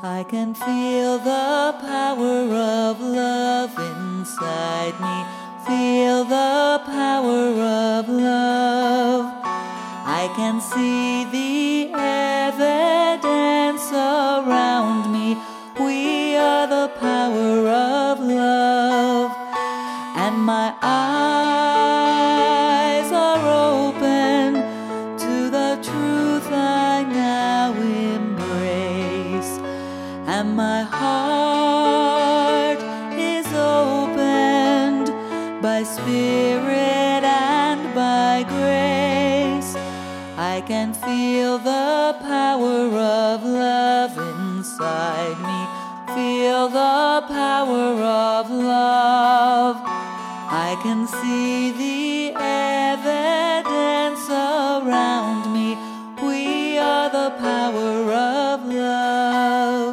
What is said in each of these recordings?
I can feel the power of love inside me. Feel the power of love. I can see the evidence around me. We are the power of love. And my eyes are open to the truth I now embrace. And my heart is opened by Spirit and by grace. I can feel the power of love inside me. Feel the power of love. I can see the evidence around me. We are the power of love.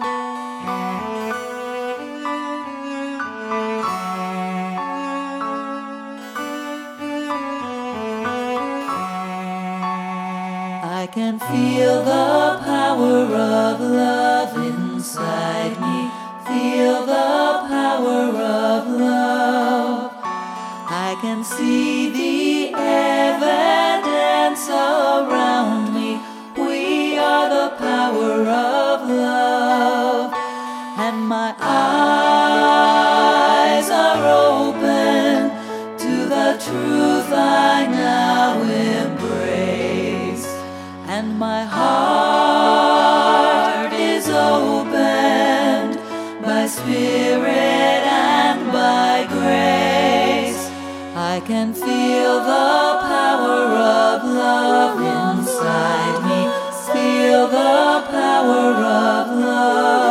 I can feel the power of love inside me. Feel the power of love. I can see the evidence around me. We are the power of love. And my eyes are open to the truth I now embrace. And my heart is opened by Spirit and by grace. I can feel the power of love inside me. Feel the power of love.